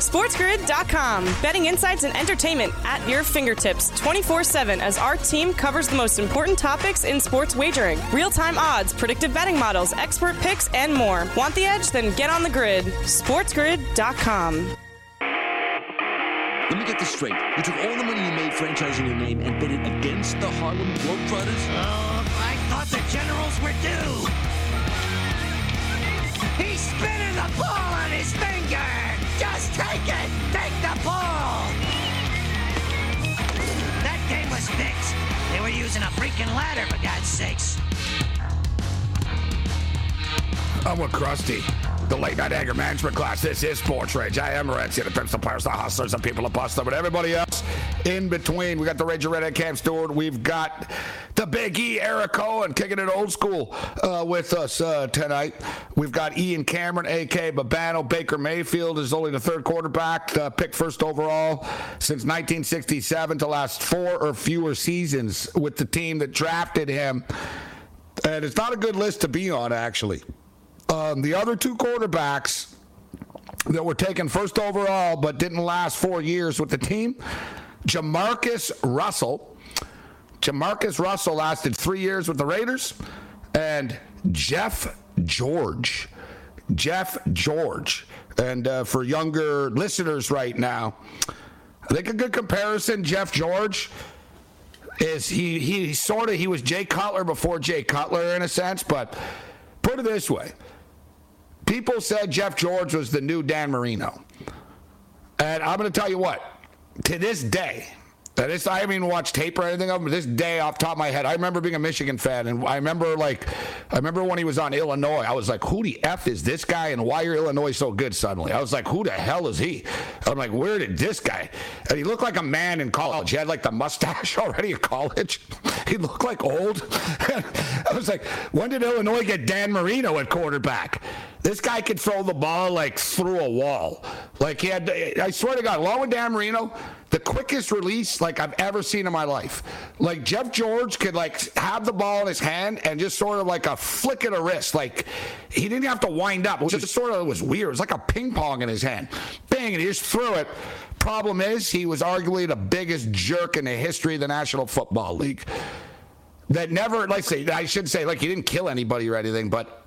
SportsGrid.com. Betting insights and entertainment at your fingertips 24/7 as our team covers the most important topics in sports wagering. Real-time odds, predictive betting models, expert picks, and more. Want the edge? Then get on the grid. SportsGrid.com. Let me get this straight. You took all the money you made franchising your name and bet it against the Harlem Globetrotters? Oh, I thought the Generals were due. He's spinning the ball on his finger. Just take it. Take the ball. That game was fixed. They were using a freaking ladder, for God's sakes. I'm with Krusty. The late night anger management class. This is Sports Rage. I am Morency, the pimps, the players, the hustlers, the people that bust them, but everybody else in between. We got the Ranger Redhead Cam Stewart. We've got the Big E, Eric Cohen, kicking it old school with us tonight. We've got Ian Cameron, a.k.a. Babano. Baker Mayfield is only the third quarterback picked first overall since 1967 to last 4 or fewer seasons with the team that drafted him. And it's not a good list to be on, actually. The other two quarterbacks that were taken first overall but didn't last 4 years with the team, Jamarcus Russell. Jamarcus Russell lasted 3 years with the Raiders. And Jeff George. Jeff George. And for younger listeners right now, I think a good comparison, Jeff George, is he was Jay Cutler before Jay Cutler in a sense, but put it this way. People said Jeff George was the new Dan Marino. And I'm going to tell you what, to this day, I haven't even watched tape or anything of him, but this day off the top of my head, I remember being a Michigan fan, and I remember when he was on Illinois, I was like, who the F is this guy, and why are Illinois so good suddenly? I was like, who the hell is he? I'm like, where did this guy? And he looked like a man in college. He had like the mustache already in college. He looked like old. I was like, when did Illinois get Dan Marino at quarterback? This guy could throw the ball like through a wall. Like I swear to God, along with Dan Marino, the quickest release like I've ever seen in my life. Like Jeff George could like have the ball in his hand and just sort of like a flick of the wrist. Like he didn't have to wind up. It was just sort of, it was weird. It was like a ping pong in his hand. Bang, and he just threw it. Problem is, he was arguably the biggest jerk in the history of the National Football League. That never, I should say, he didn't kill anybody or anything, but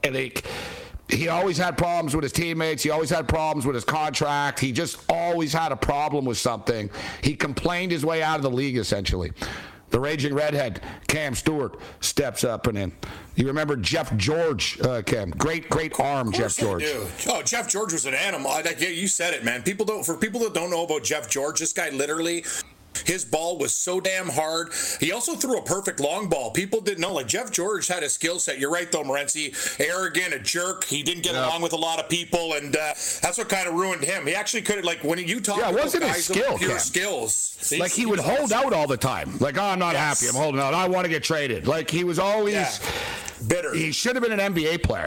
he always had problems with his teammates. He always had problems with his contract. He just always had a problem with something. He complained his way out of the league, essentially. The Raging Redhead, Cam Stewart, steps up and in. You remember Jeff George, Cam? Great arm, Jeff George. Do. Oh, Jeff George was an animal. You said it, man. For people that don't know about Jeff George, this guy literally, his ball was so damn hard. He also threw a perfect long ball. People didn't know. Jeff George had a skill set. You're right, though, Morency. Arrogant, a jerk. He didn't get along with a lot of people, and that's what kind of ruined him. He actually could have, when you talk about guys with pure skills. He would hold out all the time. I'm not happy. I'm holding out. I want to get traded. He was always... Yeah. Bitter. He should have been an NBA player.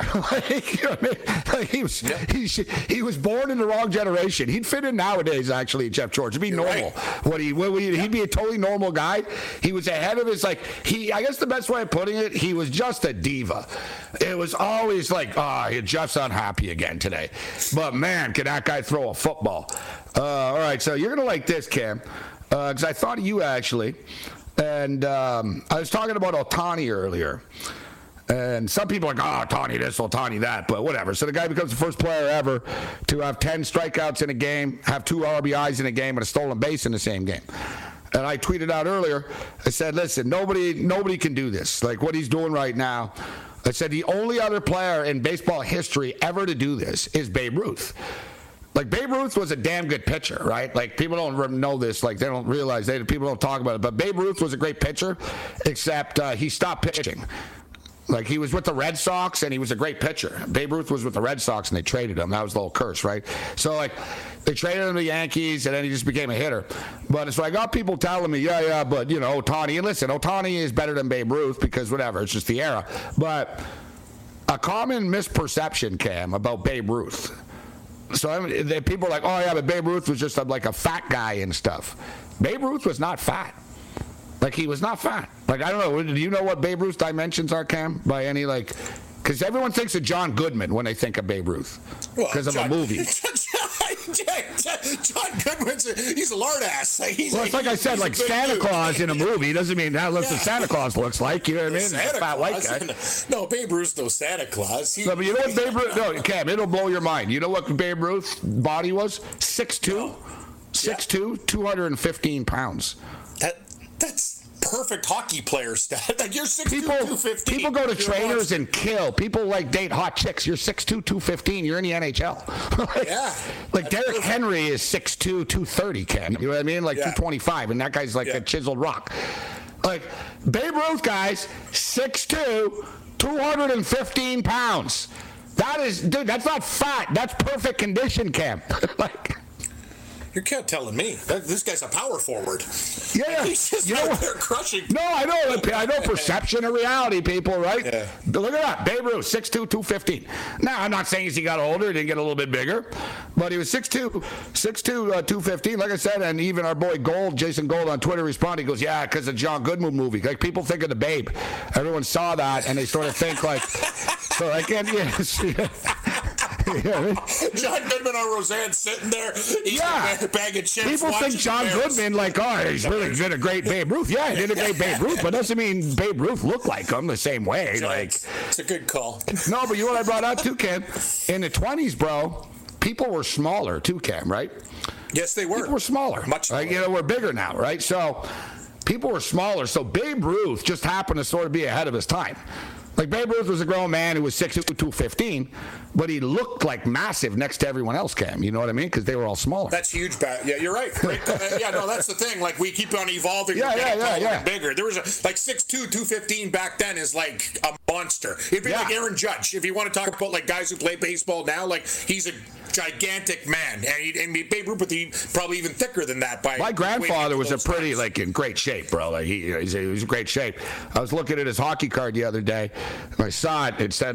He was born in the wrong generation. He'd fit in nowadays, actually, Jeff George. It'd be normal. Right. He'd be a totally normal guy. He was ahead of his, I guess the best way of putting it, he was just a diva. It was always Jeff's unhappy again today. But, man, can that guy throw a football. All right, so you're going to like this, Cam, because I thought of you, actually. And I was talking about Ohtani earlier. And some people are like, Ohtani this, Ohtani that, but whatever. So the guy becomes the first player ever to have 10 strikeouts in a game, have 2 RBIs in a game, and a stolen base in the same game. And I tweeted out earlier, I said, listen, nobody can do this. What he's doing right now. I said the only other player in baseball history ever to do this is Babe Ruth. Babe Ruth was a damn good pitcher, right? People don't know this. They don't realize, people don't talk about it. But Babe Ruth was a great pitcher, except he stopped pitching. He was with the Red Sox, and he was a great pitcher. Babe Ruth was with the Red Sox, and they traded him. That was the little curse, right? So, they traded him to the Yankees, and then he just became a hitter. But so I got people telling me, but, Ohtani. And listen, Ohtani is better than Babe Ruth because whatever. It's just the era. But a common misperception, Cam, about Babe Ruth. So people are like, but Babe Ruth was just a fat guy and stuff. Babe Ruth was not fat. He was not fat. I don't know. Do you know what Babe Ruth's dimensions are, Cam? By any, because everyone thinks of John Goodman when they think of Babe Ruth. Because of a movie. John Goodman's he's a lard ass. It's like I said, like Santa Claus in a movie doesn't mean that looks what Santa Claus looks like. You know what I mean? Santa Fat white guy. No, Babe Ruth's no Santa Claus. No, but you know what Babe Ruth? No, Cam, it'll blow your mind. You know what Babe Ruth's body was? 6'2", 6'2", 215 pounds. That's perfect hockey player stat. Like you're 6'2", 215. People go to trainers and kill. People like date hot chicks. You're 6'2", 215. You're in the NHL. Like Derrick Henry is 6'2", 230, Ken. You know what I mean? Like 225, and that guy's like a chiseled rock. Like Babe Ruth, guys, 6'2", 215 pounds. That is, dude, that's not fat. That's perfect condition, Cam. You're telling me this guy's a power forward. Yeah, he's just out there crushing. No, I know perception of reality, people, right? Yeah. Look at that, Babe Ruth, 6'2", 215. Now, I'm not saying as he got older, he didn't get a little bit bigger, but he was 6'2", 215. Like I said, and even our boy Jason Gold on Twitter responded. He goes, "Yeah, because of John Goodman movie. Like people think of the Babe. Everyone saw that, and they sort of think like, so I can't." John Goodman on Roseanne sitting there eating a bag of chips. People think John Goodman like, he's really did a great Babe Ruth. Yeah, he did a great Babe Ruth, but doesn't mean Babe Ruth looked like him the same way. Like, it's a good call. No, but you know what I brought out too, Cam? In the 20s, bro, people were smaller too, Cam, right? Yes, they were. People were smaller. Much smaller. We're bigger now, right? So people were smaller. So Babe Ruth just happened to sort of be ahead of his time. Like Babe Ruth was a grown man who was 6'2", 215, but he looked like massive next to everyone else, Cam. You know what I mean? Because they were all smaller. That's huge. Yeah, you're right. That's the thing. Like we keep on evolving. Yeah. Bigger. There was 6'2", 215 back then is like a monster. It'd be like Aaron Judge. If you want to talk about like guys who play baseball now, like he's a gigantic man, and Babe Ruth was probably even thicker than that. My grandfather was in great shape, bro. Like he was in great shape. I was looking at his hockey card the other day, and I saw it. It said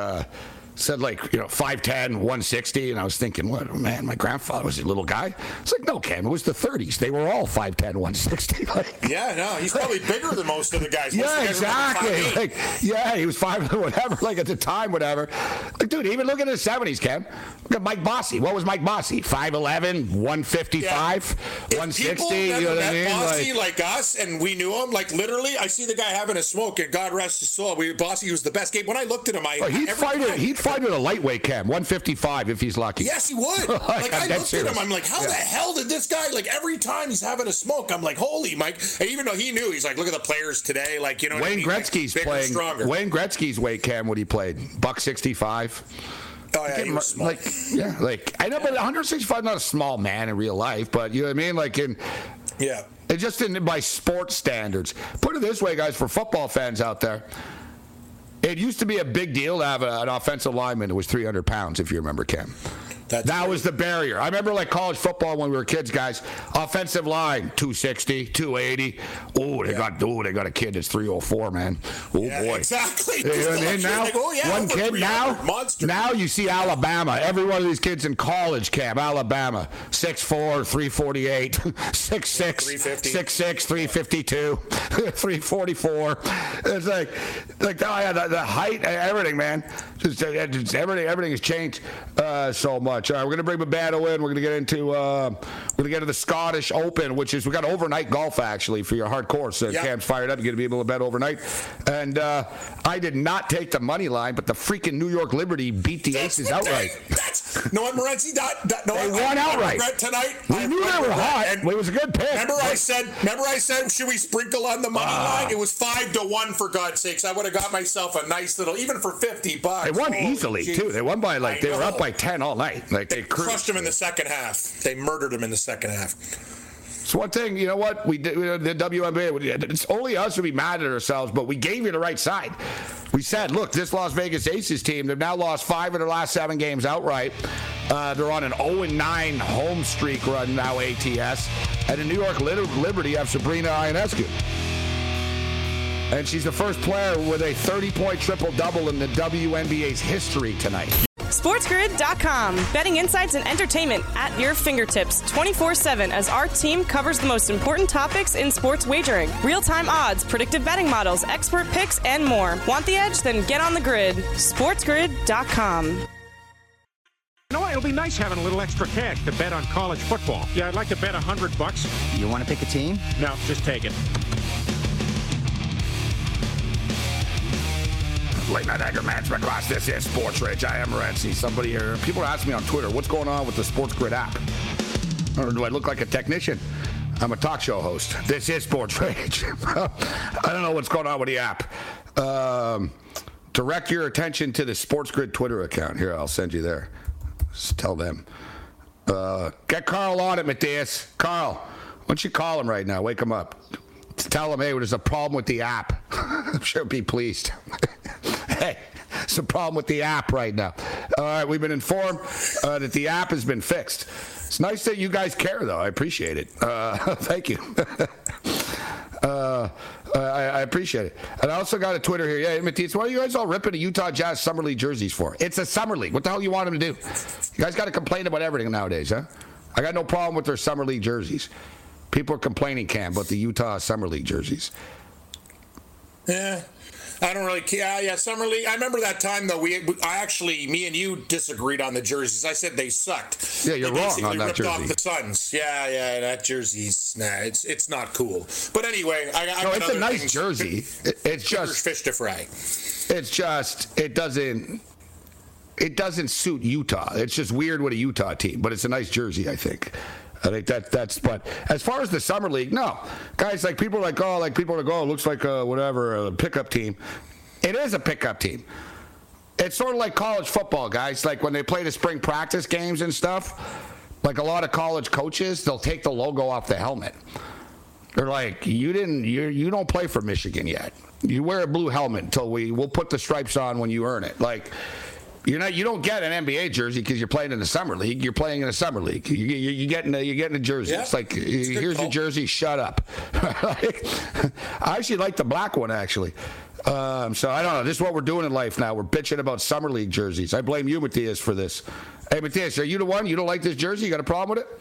5'10", 160, and I was thinking, what, man, my grandfather was a little guy. It's like, no, Cam, it was the 30s. They were all 5'10", 160. He's probably bigger than most of the guys. Exactly. He was 5', whatever, at the time, whatever. Like, dude, even look at the 70s, Cam. Look at Mike Bossy. What was Mike Bossy? 5'11", 155, 160. You know what I mean? Bossy like us, and we knew him. Like, literally, I see the guy having a smoke, and God rest his soul. Bossy was the best game. When I looked at him, he'd fight at a lightweight, Cam, 155 if he's lucky. Yes, he would. I looked at him, I'm like, how the hell did this guy, every time he's having a smoke, I'm like, holy Mike. And even though he knew, he's like, look at the players today, Wayne Gretzky's playing. Wayne Gretzky's weight, Cam, what he played, $165. Oh yeah, he was small. I know, but 165 not a small man in real life, but you know what I mean, it just didn't by sports standards. Put it this way, guys, for football fans out there. It used to be a big deal to have an offensive lineman that was 300 pounds, if you remember, Cam. That was the barrier. I remember college football when we were kids, guys. Offensive line, 260, 280. They got a kid that's 304, man. Oh, boy. Exactly. You know what I mean? Now, one kid now you see Alabama. Every one of these kids in college, Cam, Alabama, 6'4", 348, 6'6", 6'6", 352, 344. It's like the height, everything, man. Just everything has changed so much. All right, we're gonna bring Babano in. We're gonna get into the Scottish Open, which is we got overnight golf actually for your hardcore. So Cam's fired up. You're gonna be able to bet overnight. And I did not take the money line, but the freaking New York Liberty beat the Aces outright. No, Morency, they won outright tonight. We knew they were hot. It was a good pick. Remember I said should we sprinkle on the money line? It was 5-1 for God's sakes. I would have got myself a nice little, even for $50. They won easily too. They won by they were up by 10 all night. They crushed them in the second half. They murdered them in the second half. So one thing, you know what? We did the WNBA. It's only us who be mad at ourselves, but we gave you the right side. We said, look, this Las Vegas Aces team, they've now lost 5 of their last 7 games outright. They're on an 0-9 home streak run now, ATS. And the New York Liberty have Sabrina Ionescu. And she's the first player with a 30-point triple-double in the WNBA's history tonight. SportsGrid.com. Betting insights and entertainment at your fingertips 24/7 as our team covers the most important topics in sports wagering. Real-time odds, predictive betting models, expert picks, and more. Want the edge? Then get on the grid. SportsGrid.com. You know what? It'll be nice having a little extra cash to bet on college football. Yeah, I'd like to bet $100. You want to pick a team? No, just take it. Late Night Anger Management Class. This is Sports Rage. I am Renzi. Somebody here. People ask me on Twitter, what's going on with the Sports Grid app? Or do I look like a technician? I'm a talk show host. This is Sports Rage. I don't know what's going on with the app. Direct your attention to the Sports Grid Twitter account. Here, I'll send you there. Just tell them. Get Carl on it, Matthias. Carl, why don't you call him right now? Wake him up. Tell him, hey, there's a problem with the app. I'm sure he'll be pleased. Hey, there's a problem with the app right now. All right, we've been informed that the app has been fixed. It's nice that you guys care, though. I appreciate it. Thank you. I appreciate it. And I also got a Twitter here. Yeah, Matthias, why are you guys all ripping the Utah Jazz Summer League jerseys for? It's a Summer League. What the hell you want them to do? You guys got to complain about everything nowadays, huh? I got no problem with their Summer League jerseys. People are complaining, Cam, about the Utah Summer League jerseys. Yeah. I don't really care. Yeah, Summer League. I remember that time, though. Me and you disagreed on the jerseys. I said they sucked. Yeah, you're wrong on that jersey. Off the Suns. Yeah, that jersey's, it's not cool. But anyway, it's a nice jersey. It's just fish to fry. It's just it doesn't suit Utah. It's just weird with a Utah team, but it's a nice jersey, I think. I think that's. But as far as the Summer League, no, guys. Like people are like, it looks like a pickup team. It is a pickup team. It's sort of like college football, guys. Like when they play the spring practice games and stuff. Like a lot of college coaches, they'll take the logo off the helmet. They're like, you don't play for Michigan yet. You wear a blue helmet until we'll put the stripes on when you earn it. Like. You don't get an NBA jersey because you're playing in the Summer League. You're playing in a Summer League. You're getting a jersey. Yeah, it's like, here's your jersey, shut up. I actually like the black one, actually. So I don't know. This is what we're doing in life now. We're bitching about Summer League jerseys. I blame you, Matthias, for this. Hey, Matthias, are you the one? You don't like this jersey? You got a problem with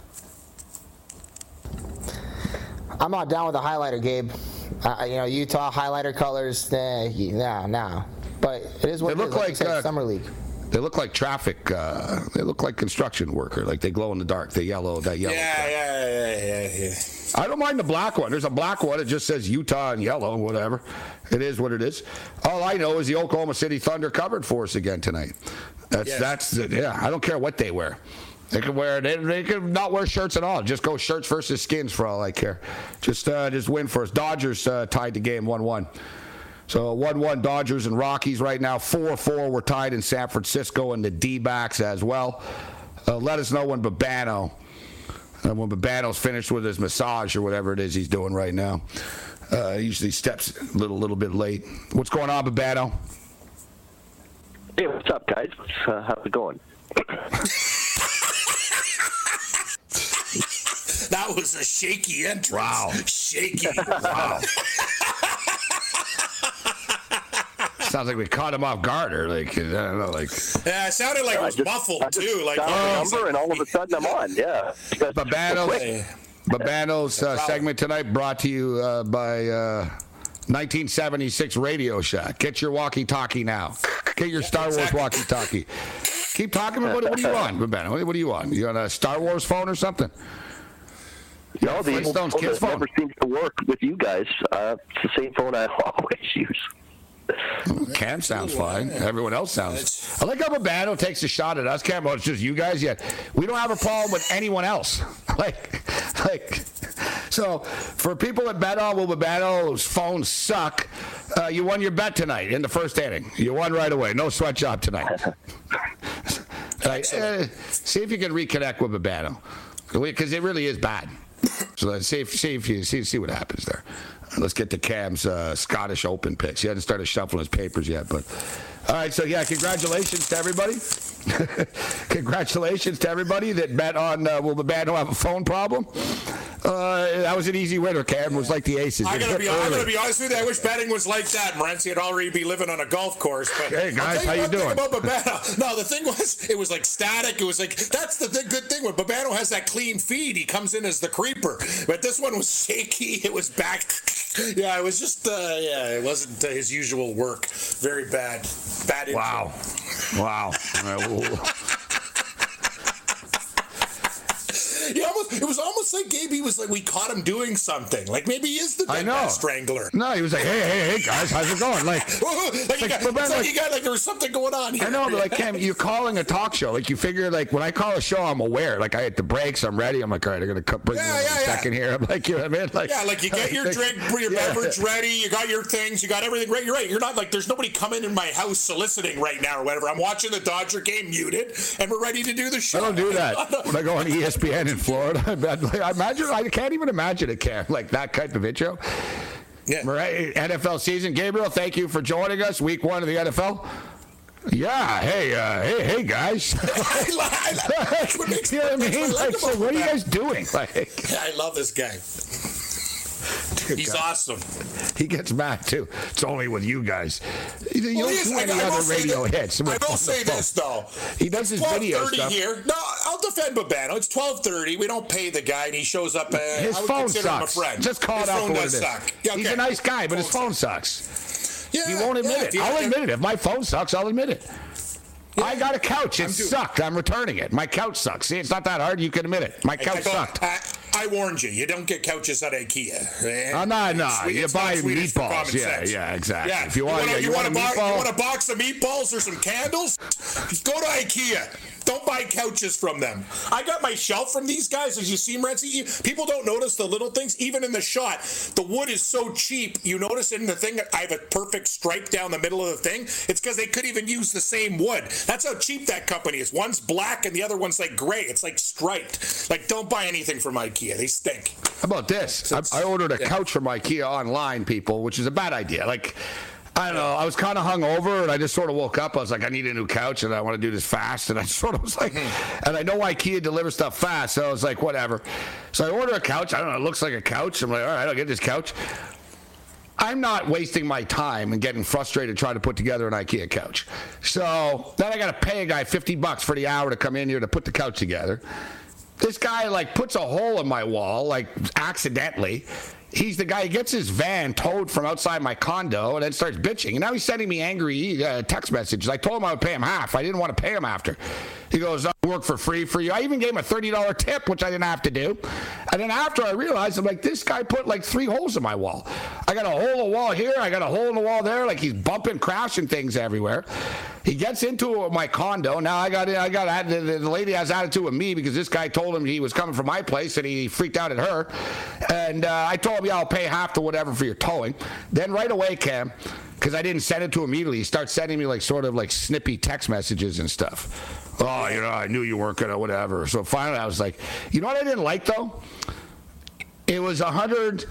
it? I'm not down with the highlighter, Gabe. Utah highlighter colors, no. But it is what they look like. Summer League. They look like traffic. They look like construction worker. Like they glow in the dark. That yellow. Yeah. I don't mind the black one. There's a black one. It just says Utah in yellow. Whatever. It is what it is. All I know is the Oklahoma City Thunder covered for us again tonight. That's I don't care what they wear. They can wear. They can not wear shirts at all. Just go shirts versus skins for all I care. Just win for us. Dodgers tied the game 1-1. So 1-1 Dodgers and Rockies right now. 4-4 we're tied in San Francisco and the D-backs as well. Let us know when Babano's finished with his massage or whatever it is he's doing right now. He usually steps a little bit late. What's going on, Babano? Hey, what's up, guys? How's it going? That was a shaky entrance. Wow. Shaky. Wow. Sounds like we caught him off guard, or I don't know, Yeah, it sounded like it was muffled too. Like number, and all of a sudden I'm on. Yeah. Babano's segment tonight brought to you by 1976 Radio Shack. Get your walkie-talkie now. Get your Star Wars walkie-talkie. Keep talking about it. What do you want, Babano? What do you want? You on a Star Wars phone or something? No, the Flintstones kids phone never seems to work with you guys. It's the same phone I always use. Cam sounds fine. Everyone else sounds. I like how Babano takes a shot at us, Cam. Well, it's just you guys yet. We don't have a problem with anyone else. So for people that bet on Babano's phones suck, you won your bet tonight in the first inning. You won right away. No sweatshop tonight. See if you can reconnect with Babano, because it really is bad. So let's see what happens there. Let's get to Cam's Scottish Open picks. He hasn't started shuffling his papers yet, but all right. So yeah, congratulations to everybody. Congratulations to everybody that bet on will Babano have a phone problem. That was an easy winner. Cam was like the aces. I'm gonna be honest with you. I wish betting was like that. Morency would already be living on a golf course. But hey guys, how you doing? About Babano. No, the thing was, it was like static. It was like that's the good thing when Babano has that clean feed. He comes in as the creeper, but this one was shaky. It was back. Yeah, it was just it wasn't his usual work. Very bad intro. Wow. It was almost like Gabe, was like, we caught him doing something. Like maybe he is the dead strangler. No, he was like, hey, guys, how's it going? Like there was something going on here. I know, but like, Cam, you're calling a talk show. Like you figure, like when I call a show, I'm aware. Like I hit the brakes, I'm ready. I'm like, all right, I'm gonna bring you in a second here. I'm like, you know what I mean? Like, like you get your drink, your beverage ready. You got your things. You got everything ready. You're right. You're not like there's nobody coming in my house soliciting right now or whatever. I'm watching the Dodger game muted, and we're ready to do the show. I don't do that when I go on ESPN in Florida. I can't even imagine it, Cam, like that type of intro. Yeah. Right. NFL season. Gabriel, thank you for joining us. Week 1 of the NFL. Yeah. Hey, guys. What makes you know what I mean? Like, so what are you guys doing? I love this guy. He's awesome. He gets mad too. It's only with you guys. You don't do any other radio hits. I will say this though. He does his video stuff. Here. No, I'll defend Babano. It's 12:30. We don't pay the guy, and he shows up. His phone sucks. Him a friend. Just call it out for what it is. Yeah, okay. He's a nice guy, but his phone sucks. Yeah, he won't admit it. I'll admit it. If my phone sucks, I'll admit it. Yeah. I got a couch. It sucked. I'm returning it. My couch sucks. See, it's not that hard. You can admit it. My couch sucked. I warned you. You don't get couches at IKEA. No. You buy meatballs. Yeah, exactly. Yeah. If you want a box of meatballs or some candles, go to IKEA. Don't buy couches from them. I got my shelf from these guys. As you see, Renzi, people don't notice the little things. Even in the shot, the wood is so cheap. You notice in the thing that I have a perfect stripe down the middle of the thing. It's because they could even use the same wood. That's how cheap that company is. One's black and the other one's like gray. It's like striped. Like, don't buy anything from IKEA. They stink. How about this? I ordered a couch from IKEA online, people, which is a bad idea. Like, I don't know. I was kind of hungover, and I just sort of woke up. I was like, I need a new couch, and I want to do this fast. And I sort of was like, and I know IKEA delivers stuff fast, so I was like, whatever. So I order a couch. I don't know. It looks like a couch. I'm like, all right, I'll get this couch. I'm not wasting my time and getting frustrated trying to put together an IKEA couch. So then I got to pay a guy $50 for the hour to come in here to put the couch together. This guy, like, puts a hole in my wall, like, accidentally. He's the guy who gets his van towed from outside my condo and then starts bitching. And now he's sending me angry text messages. I told him I would pay him half. I didn't want to pay him after. He goes, I work for free for you. I even gave him a $30 tip, which I didn't have to do. And then after I realized, I'm like, this guy put like 3 holes in my wall. I got a hole in the wall here. I got a hole in the wall there. Like he's bumping, crashing things everywhere. He gets into my condo. Now the lady has attitude with me because this guy told him he was coming from my place and he freaked out at her. And I told him, yeah, I'll pay half to whatever for your towing. Then right away, Cam, because I didn't send it to him immediately, he starts sending me like sort of like snippy text messages and stuff. Oh, you know, I knew you weren't going to whatever. So finally I was like, you know what I didn't like though? It was 100.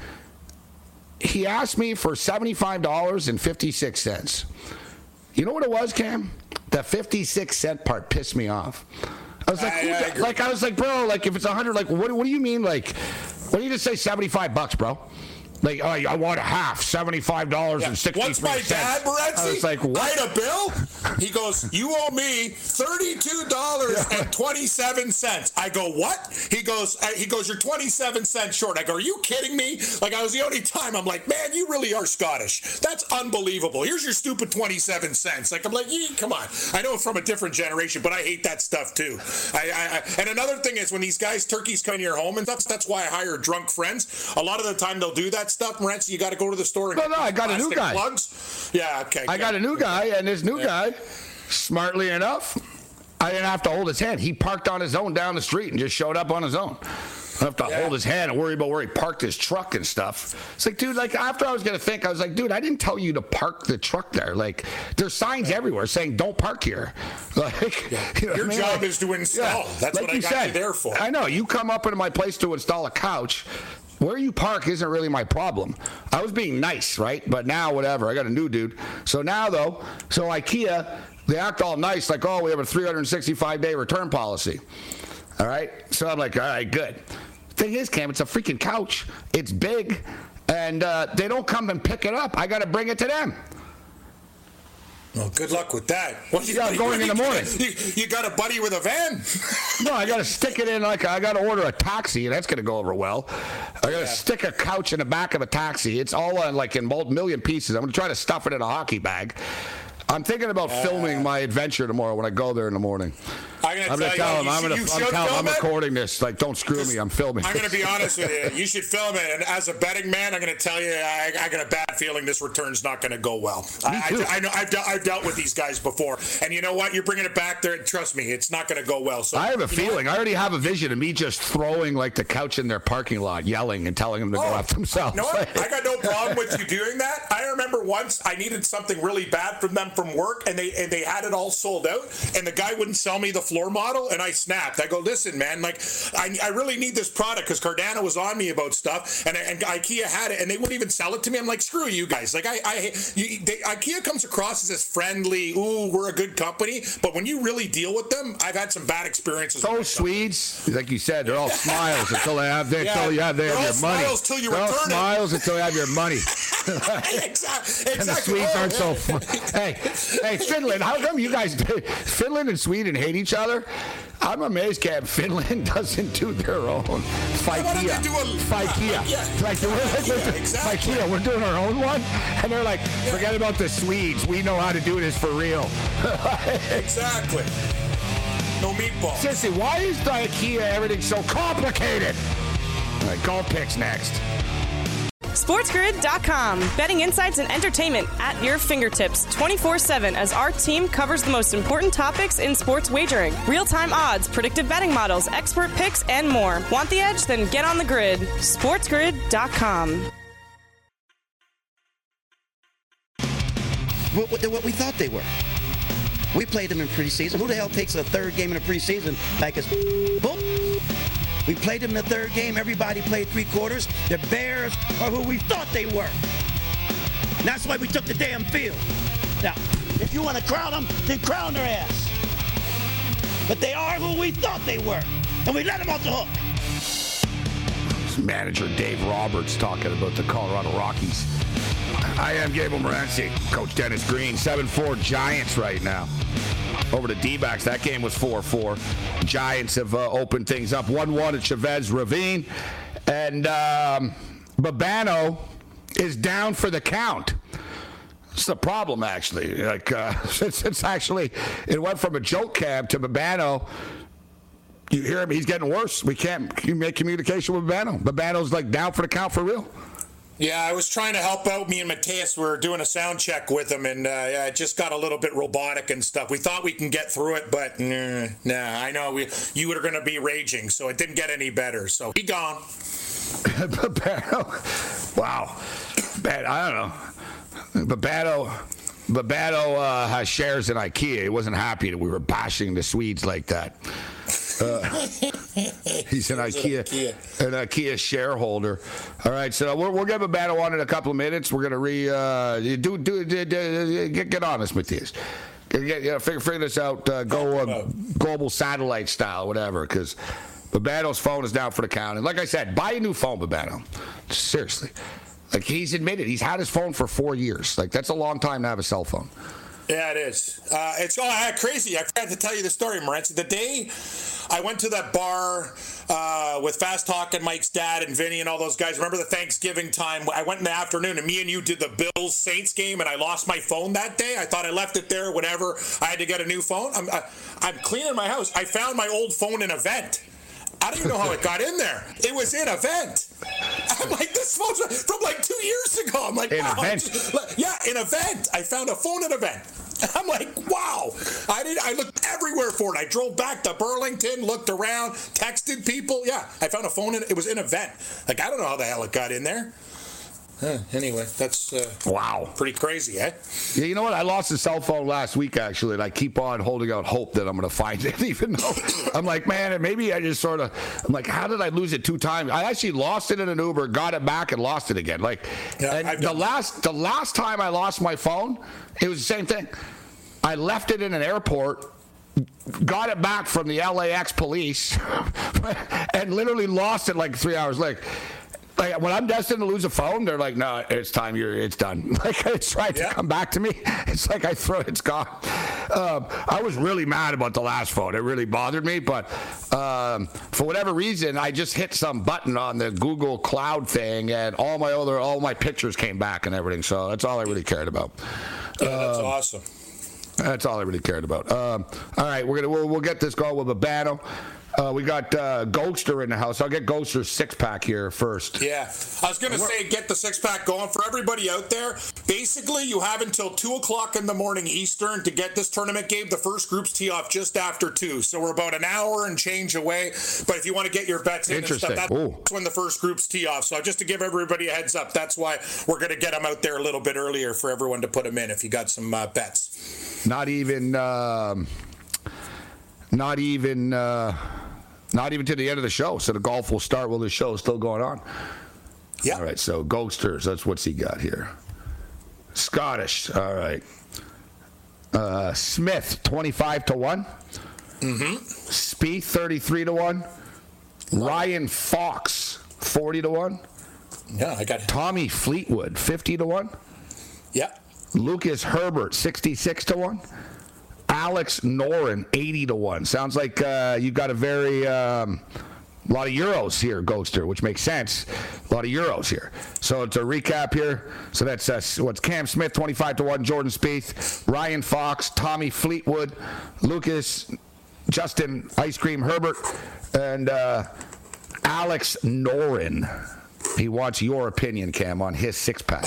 He asked me for $75.56. You know what it was, Cam? The 56-cent part pissed me off. I was like, I was like, bro, like if it's 100, like what do you mean? Like, why don't you just say $75, bro? Like, oh, I want a half, $75.63. Once my dad, Morency, I was like, what? write a bill, he goes, you owe me $32.27. I go, what? He goes, you're 27 cents short. I go, are you kidding me? Like, I was the only time. I'm like, man, you really are Scottish. That's unbelievable. Here's your stupid 27 cents. Like, I'm like, come on. I know from a different generation, but I hate that stuff too. And another thing is when these guys, turkeys come in your home and stuff, that's why I hire drunk friends. A lot of the time they'll do that stuff, Morency. You got to go to the store and no, I got a new guy. Plugs. Yeah, okay. I got a new guy, and this new guy, smartly enough, I didn't have to hold his hand. He parked on his own down the street and just showed up on his own. I have to hold his hand and worry about where he parked his truck and stuff. It's like, dude, like after I was going to think, I was like, dude, I didn't tell you to park the truck there. Like there's signs everywhere saying don't park here. Like you know your job is to install. That's like what I got you there for. I know. You come up into my place to install a couch. Where you park isn't really my problem. I was being nice, right? But now, whatever. I got a new dude. So now, though, IKEA, they act all nice, like, oh, we have a 365-day return policy. All right? So I'm like, all right, good. Thing is, Cam, it's a freaking couch. It's big, and they don't come and pick it up. I got to bring it to them. Well, good luck with that. What going in the morning. You got a buddy with a van? No, I got to stick it in I got to order a taxi, and that's going to go over well. I got to stick a couch in the back of a taxi. It's all in million pieces. I'm going to try to stuff it in a hockey bag. I'm thinking about filming my adventure tomorrow when I go there in the morning. I'm going to tell him. I'm recording this. Like, don't screw me. I'm filming. I'm going to be honest with you. You should film it. And as a betting man, I'm going to tell you, I got a bad feeling this return's not going to go well. I know. I've dealt with these guys before, and you know what? You're bringing it back there. Trust me, it's not going to go well. So I have a feeling. I already have a vision of me just throwing like the couch in their parking lot, yelling and telling them to go after themselves. You know what? I got no problem with you doing that. I remember once I needed something really bad from them from work, and they had it all sold out, and the guy wouldn't sell me the floor model, and I snapped. I go, listen, man, like I really need this product because Cardano was on me about stuff, and IKEA had it, and they wouldn't even sell it to me. I'm like, screw you guys. Like IKEA comes across as this friendly, ooh, we're a good company, but when you really deal with them, I've had some bad experiences. Those Swedes, like you said, they're all smiles until they have your money. They're all smiles until they have your money. Exactly. And the Swedes aren't so fun. Hey, Finland, how come you guys, Finland and Sweden hate each other? I'm amazed, Cam. Finland doesn't do their own FIKEA. FIKEA, we're doing our own one? And they're like, forget about the Swedes. We know how to do this for real. Exactly. No meatballs. Seriously, why is the IKEA everything so complicated? All right, golf picks next. SportsGrid.com. Betting insights and entertainment at your fingertips 24/7 as our team covers the most important topics in sports wagering. Real-time odds, predictive betting models, expert picks, and more. Want the edge? Then get on the grid. SportsGrid.com. What we thought they were. We played them in preseason. Who the hell takes a third game in a preseason like it's boom? We played them in the third game. Everybody played three quarters. The Bears are who we thought they were. And that's why we took the damn field. Now, if you want to crown them, then crown their ass. But they are who we thought they were. And we let them off the hook. Manager Dave Roberts talking about the Colorado Rockies. I am Gabriel Morency. Coach Dennis Green. 7-4 Giants right now. Over the D-backs. That game was 4-4. Giants have opened things up. 1-1 at Chavez Ravine. And Babano is down for the count. It's the problem, actually. Like, it's actually, it went from a joke cab to Babano. You hear him, he's getting worse. We can't make communication with Babano. Babano's like down for the count for real. Yeah, I was trying to help out. Me and Mateus were doing a sound check with him, and it just got a little bit robotic and stuff. We thought we can get through it, but nah. I know you were going to be raging, so it didn't get any better. So he gone. Wow. I don't know. Babano has shares in IKEA. He wasn't happy that we were bashing the Swedes like that. He's an IKEA shareholder. All right, so we'll get Babano on in a couple of minutes. We're gonna get honest, Matthias. Figure this out. Go global satellite style, whatever. Because Babano's phone is down for the count. And like I said, buy a new phone, Babano. Seriously, like he's admitted, he's had his phone for 4 years. Like that's a long time to have a cell phone. Yeah, it is. It's crazy. I forgot to tell you the story, Morency. The day I went to that bar with Fast Talk and Mike's dad and Vinny and all those guys. Remember the Thanksgiving time? I went in the afternoon, and me and you did the Bills-Saints game, and I lost my phone that day. I thought I left it there, whatever. I had to get a new phone. I'm cleaning my house. I found my old phone in a vent. I don't even know how it got in there. It was in a vent. I'm like, this phone's from like 2 years ago. I'm like, wow. In a vent? Yeah, in a vent. I found a phone in a vent. I'm like, wow. I looked everywhere for it. I drove back to Burlington, looked around, texted people. Yeah, I found a phone. It was in a vent. Like, I don't know how the hell it got in there. Anyway, that's wow, pretty crazy, eh? Yeah, you know what? I lost a cell phone last week, actually, and I keep on holding out hope that I'm going to find it, even though I'm like, man, maybe I just I'm like, how did I lose it 2 times? I actually lost it in an Uber, got it back, and lost it again. Like, yeah, and the last time I lost my phone, it was the same thing. I left it in an airport, got it back from the LAX police, and literally lost it like 3 hours later. Like, when I'm destined to lose a phone, they're like, no, it's time, it's done. Like, it's trying to come back to me. It's like it's gone. I was really mad about the last phone. It really bothered me, but for whatever reason, I just hit some button on the Google Cloud thing, and all my pictures came back and everything, so that's all I really cared about. Yeah, that's awesome. That's all I really cared about. All right, we'll get this going with Babano. We got Ghoster in the house. I'll get Ghoster's 6-pack here first. Yeah. I was going to say, get the 6-pack going. For everybody out there, basically you have until 2 o'clock in the morning Eastern to get this tournament game. The first groups tee off just after 2. So we're about an hour and change away. But if you want to get your bets in and stuff, that's when the first groups tee off. So just to give everybody a heads up, that's why we're going to get them out there a little bit earlier for everyone to put them in if you got some bets. Not even to the end of the show. So the golf will start while the show is still going on. Yeah. All right, so Ghosters, that's what's he got here. Scottish, all right. Smith, 25-1. Mm-hmm. Spieth, 33-1. Ryan Fox, 40-1. Yeah, I got it. Tommy Fleetwood, 50-1. Yeah. Lucas Herbert, 66-1. Alex Noren, 80-1. Sounds like you got a very lot of euros here, Ghoster, which makes sense. A lot of euros here. So it's a recap here. So that's what's Cam Smith, 25-1. Jordan Spieth, Ryan Fox, Tommy Fleetwood, Lucas, Justin Ice Cream Herbert, and Alex Noren. He wants your opinion, Cam, on his 6-pack.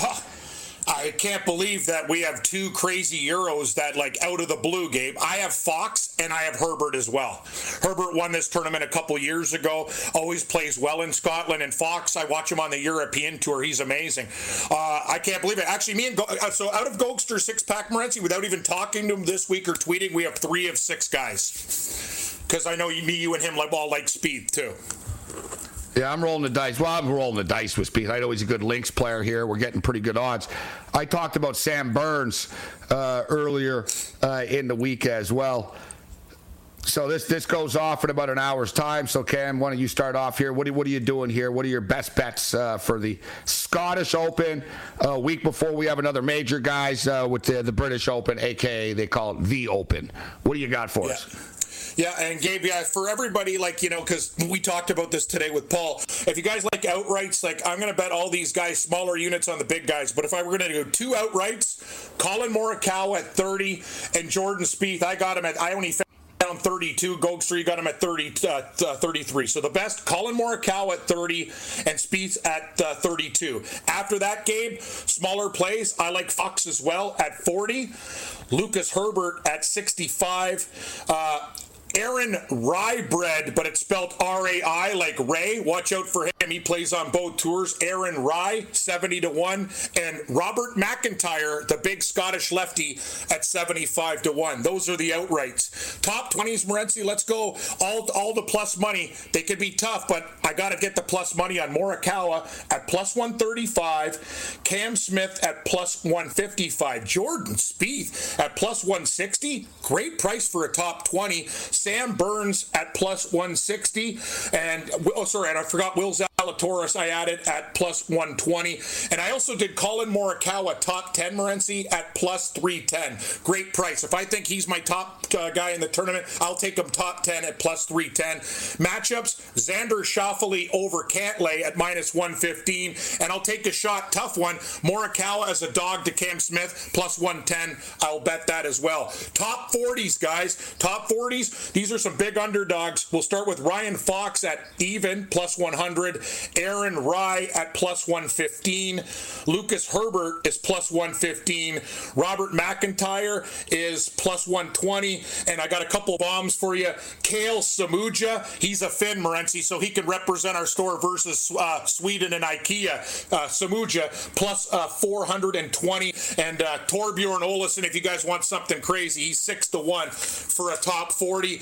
I can't believe that we have 2 crazy Euros that, like, out of the blue, Gabe. I have Fox and I have Herbert as well. Herbert won this tournament a couple years ago, always plays well in Scotland. And Fox, I watch him on the European Tour. He's amazing. I can't believe it. Actually, me and so out of Gokster's 6-pack, Morency, without even talking to him this week or tweeting, we have 3 of 6 guys. Because I know you and him all like Spieth, too. Yeah, I'm rolling the dice. Well, I'm rolling the dice with Spieth. I know he's a good links player here. We're getting pretty good odds. I talked about Sam Burns earlier in the week as well. So this goes off in about an hour's time. So, Cam, why don't you start off here? What are you doing here? What are your best bets for the Scottish Open a week before we have another major, guys, with the British Open, a.k.a. they call it the Open. What do you got for us? Yeah, and Gabe, for everybody, because we talked about this today with Paul, if you guys like outrights, I'm going to bet all these guys smaller units on the big guys, but if I were going to do 2 outrights, Colin Morikawa at 30 and Jordan Spieth, I only found 32. Gokster, you got him at 33. So the best, Colin Morikawa at 30 and Spieth at 32. After that, Gabe, smaller plays, I like Fox as well at 40. Lucas Herbert at 65. Aaron Rybred, but it's spelled R-A-I like Ray. Watch out for him. He plays on both tours. Aaron Rye, 70-1. And Robert McIntyre, the big Scottish lefty, at 75-1. Those are the outrights. Top 20s, Morency, let's go. All the plus money. They could be tough, but I got to get the plus money on Morikawa at plus 135. Cam Smith at plus 155. Jordan Spieth at plus 160. Great price for a top 20. Sam Burns at plus 160. And I forgot Will Zalatoris I added at plus 120. And I also did Colin Morikawa top 10, Morency, at plus 310. Great price. If I think he's my top guy in the tournament, I'll take him top 10 at plus 310. Matchups, Xander Schauffele over Cantlay at minus 115. And I'll take a shot, tough one, Morikawa as a dog to Cam Smith, plus 110. I'll bet that as well. Top 40s, guys. Top 40s. These are some big underdogs. We'll start with Ryan Fox at even, plus 100. Aaron Rye at plus 115. Lucas Herbert is plus 115. Robert McIntyre is plus 120. And I got a couple bombs for you. Kale Samuja, he's a Finn, Morency, so he can represent our store versus Sweden and IKEA. Samuja, plus 420. And Torbjorn Olesen, if you guys want something crazy, he's 6-1 for a top 40.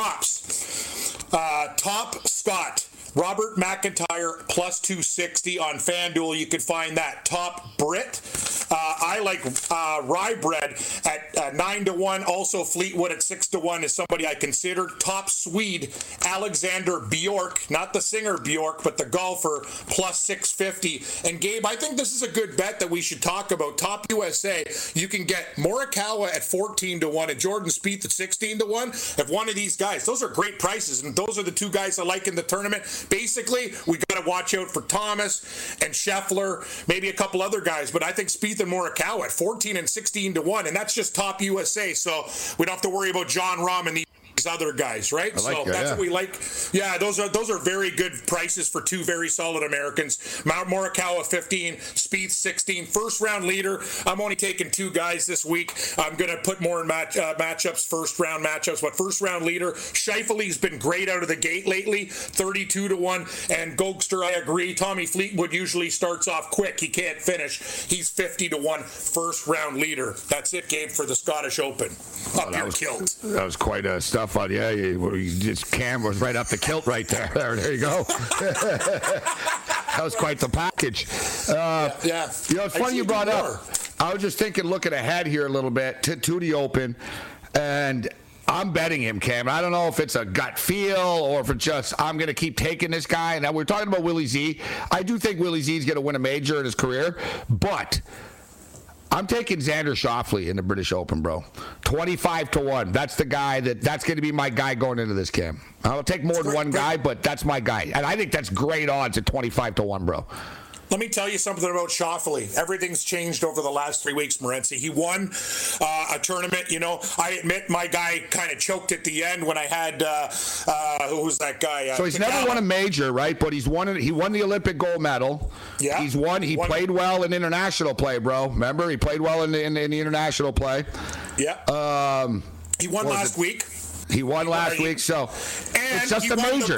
Props. Top Scott. Robert McIntyre plus 260 on FanDuel. You can find that. Top Brit. I like Rybred at 9-1. Also Fleetwood at 6-1 is somebody I considered. Top Swede, Alexander Bjork, not the singer Bjork, but the golfer, plus 650. And Gabe, I think this is a good bet that we should talk about. Top USA, you can get Morikawa at 14-1 and Jordan Spieth at 16-1. If one of these guys, those are great prices, and those are the 2 guys I like in the tournament. Basically, we got to watch out for Thomas and Scheffler, maybe a couple other guys, but I think Spieth Ethan Morikawa at 14 and 16 to 1, and that's just top USA. So we don't have to worry about John Rahm and these other guys, right? So that's what we like. Yeah, those are very good prices for two very solid Americans. Morikawa 15, Spieth 16, first round leader. I'm only taking two guys this week. I'm going to put more in matchups, first round matchups, but first round leader, Schauffele's been great out of the gate lately, 32 to 1, and Gokster, I agree. Tommy Fleetwood usually starts off quick. He can't finish. He's 50 to 1, first round leader. That's it, Gabe, for the Scottish Open. Kilt. That was quite a stuff on Cam was right up the kilt right there. There you go. That was quite the package. It's funny you brought up. I was just thinking, looking ahead here a little bit to the Open, and I'm betting him, Cam. I don't know if it's a gut feel or if it's just I'm going to keep taking this guy. Now, we're talking about Willie Z. I do think Willie Z is going to win a major in his career, but I'm taking Xander Schauffele in the British Open, bro. 25 to 1. That's the guy that's going to be my guy going into this, Cam. I'll take more than one guy, but that's my guy. And I think that's great odds at 25 to 1, bro. Let me tell you something about Schauffele. Everything's changed over the last 3 weeks, Morency. He won a tournament. I admit my guy kind of choked at the end when I had, who was that guy? So he's never won a major, right? But he won the Olympic gold medal. Yeah. He played well in international play, bro. Remember? He played well in the international play. Yeah. He won last week. He won last week, so it's just a major.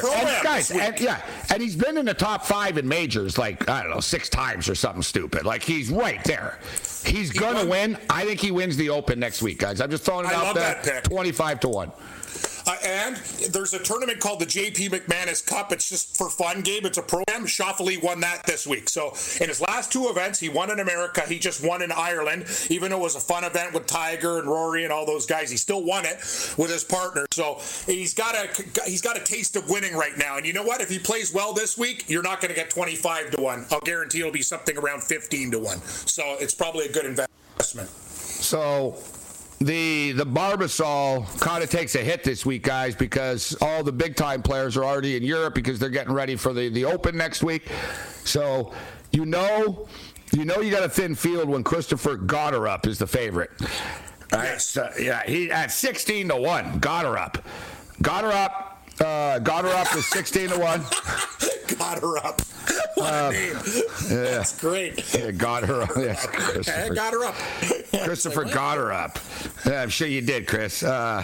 And he's been in the top 5 in majors, 6 times or something stupid. He's right there. He's going to win. I think he wins the Open next week, guys. I'm just throwing it out there. 25 to 1. And there's a tournament called the J.P. McManus Cup. It's just for fun, Gabe. It's a program. Schauffele won that this week. So in his last 2 events, he won in America. He just won in Ireland. Even though it was a fun event with Tiger and Rory and all those guys, he still won it with his partner. So he's got a taste of winning right now. And you know what? If he plays well this week, you're not going to get 25 to 1. I'll guarantee it'll be something around 15 to 1. So it's probably a good investment. So The Barbasol kind of takes a hit this week, guys, because all the big-time players are already in Europe because they're getting ready for the Open next week. So you know you got a thin field when Christopher Gotterup is the favorite. Right? Yes. He at 16 to 1. Gotterup is 16 to 1. Gotterup. What a name. That's great. Yeah, Gotterup. Yeah, got her up. Christopher Gotterup. I'm sure you did, Chris. I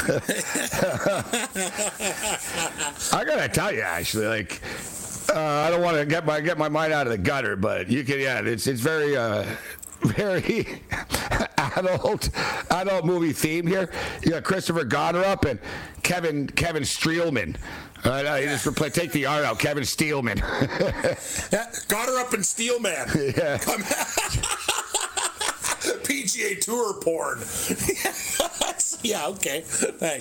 gotta tell you, actually, I don't want to get my mind out of the gutter, but you can. Yeah, it's very very adult movie theme here. You got Christopher Gotterup and Kevin Streelman. You just take the R out. Kevin Steelman. Gotterup and Steelman. Yeah. PGA Tour porn. Yeah, okay. Thanks.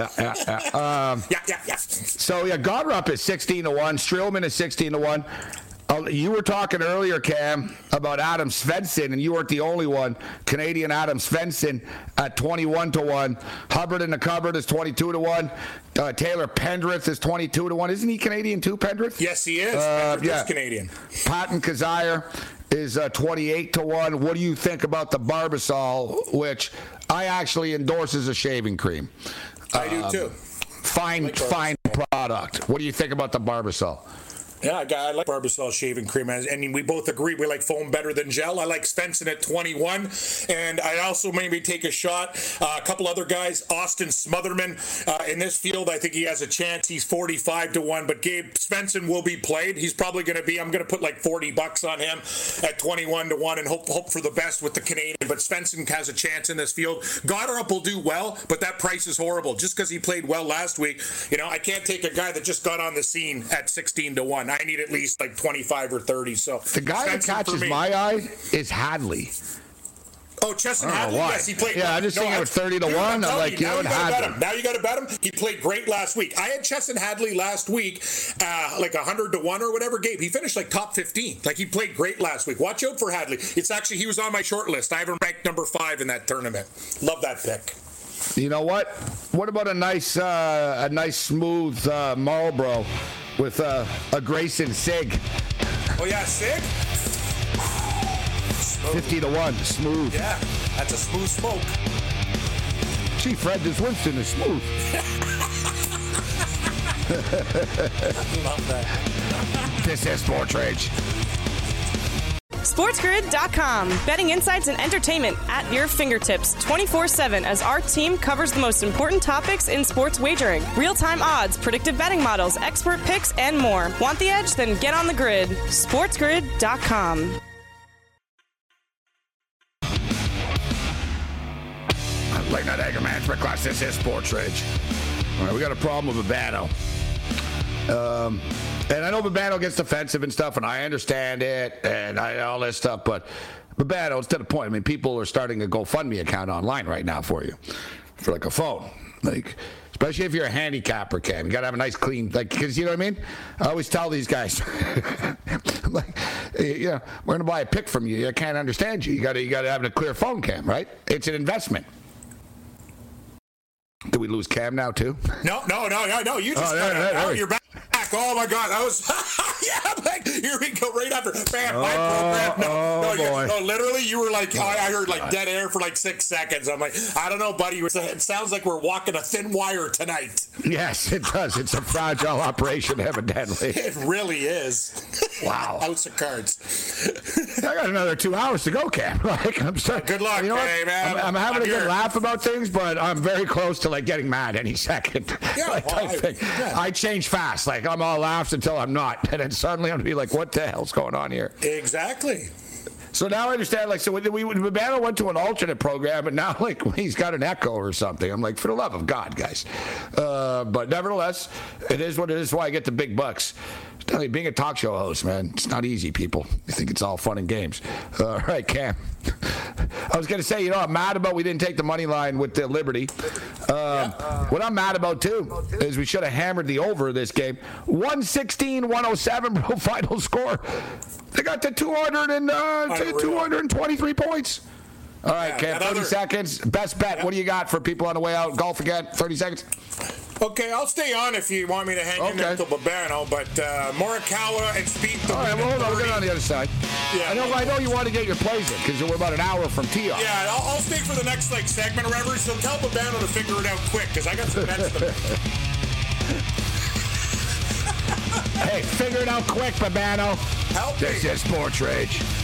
Yeah. So, Gotterup is 16 to 1. Streelman is 16 to 1. You were talking earlier, Cam, about Adam Svensson, and you weren't the only one. Canadian Adam Svensson at 21 to 1. Hubbard in the cupboard is 22 to 1. Taylor Pendrith is 22 to 1. Isn't he Canadian too, Pendrith? Yes, he is. Pendrith is Canadian. Patton Kazire is 28 to 1. What do you think about the Barbasol, which I actually endorse as a shaving cream? I do too. Fine product. What do you think about the Barbasol? Yeah, I like Barbasol shaving cream, and we both agree we like foam better than gel. I like Svensson at 21, and I also maybe take a shot. A couple other guys, Austin Smotherman in this field. I think he has a chance. He's 45 to 1, but Gabe Svensson will be played. He's probably going to be. I'm going to put like $40 on him at 21 to 1, and hope for the best with the Canadian. But Svensson has a chance in this field. Gotterup will do well, but that price is horrible. Just because he played well last week, I can't take a guy that just got on the scene at 16 to 1. I need at least like 25 or 30. So the guy that catches my eye is Hadley. Oh, Chesson Hadley. Yes, he played. Yeah, I just think it was 30 to 1. I'm like, now you got to bet him. He played great last week. I had Chesson Hadley last week, like 100 to 1 or whatever. Gabe, he finished like top 15. Like he played great last week. Watch out for Hadley. It's actually he was on my short list. I have him ranked number 5 in that tournament. Love that pick. You know what? What about a nice smooth Marlboro with a Grayson Sig? Oh yeah, Sig. Smooth. 50-1, smooth. Yeah, that's a smooth smoke. Gee, Fred, this Winston is smooth. Love that. This is Sports Rage. SportsGrid.com. Betting insights and entertainment at your fingertips 24/7 as our team covers the most important topics in sports wagering. Real-time odds, predictive betting models, expert picks, and more. Want the edge? Then get on the grid. SportsGrid.com. Late Night Anger Management Class. This is Sports Rage. All right, we got a problem with Babano. And I know Babano gets defensive and stuff, and I understand it, and all this stuff, but Babano, it's to the point. I mean, people are starting a GoFundMe account online right now for you, for like a phone. Like, especially if you're a handicapper, Cam. You got to have a nice, clean, like, because you know what I mean? I always tell these guys, like, we're going to buy a pick from you. I can't understand you. You got to have a clear phone, Cam, right? It's an investment. Did we lose Cam now, too? No. You just you're back. Oh, my God. That was... yeah, like, here we go right after. Bam, my program. No, literally, you were like... I heard, like, dead air for, like, 6 seconds. I'm like, I don't know, buddy. It sounds like we're walking a thin wire tonight. Yes, it does. It's a fragile operation, evidently. It really is. Wow. House of cards. I got another 2 hours to go, Cam. Like, I'm sorry. Good luck, hey, man. I'm having a good laugh about things, but I'm very close to, like, getting mad any second. Yeah, like, I change fast. Like, I'm all laughs until I'm not. And then suddenly I'm going to be like, what the hell's going on here? Exactly. So now I understand, like, so Babano went to an alternate program, and now, like, he's got an Echo or something. I'm like, for the love of God, guys. But nevertheless, it is what it is. Why I get the big bucks. Being a talk show host, man, it's not easy, people. You think it's all fun and games. All right, Cam. I was going to say, I'm mad about we didn't take the money line with the Liberty. What I'm mad about, too, is we should have hammered the over this game. 116-107, bro, final score. They got to 223 points. All right, Cam, 30 seconds. Best bet. What do you got for people on the way out? Golf again, 30 seconds. Okay, I'll stay on if you want me to hang in there till Babano, but Morikawa and Spieth. All right, well, hold on. We'll get on the other side. Yeah, I know you want to get your plays in because we're about an hour from tee off. Yeah, I'll stay for the next segment or whatever, so tell Babano to figure it out quick because I got some bets to make. Hey, figure it out quick, Babano. Help me. This is Sports Rage.